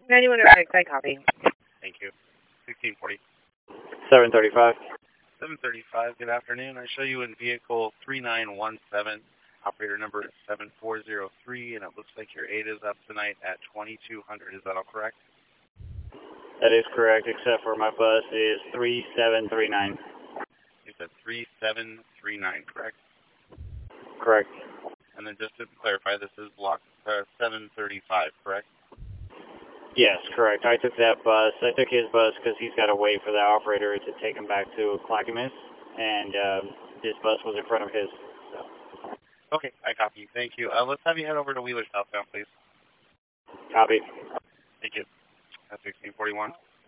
9106, I copy. Thank you. 1640. 735. 735, good afternoon. I show you in vehicle 3917. Operator number is 7403, and it looks like your 8 is up tonight at 2200. Is that all correct? That is correct, except for my bus is 3739. You said 3739, correct? Correct. And then just to clarify, this is block 735, correct? Yes, correct. I took that bus. I took his bus because he's got to wait for the operator to take him back to Clackamas, and this bus was in front of his. So. Okay, I copy. Thank you. Let's have you head over to Wheeler southbound, please. Copy. Thank you. That's 1641.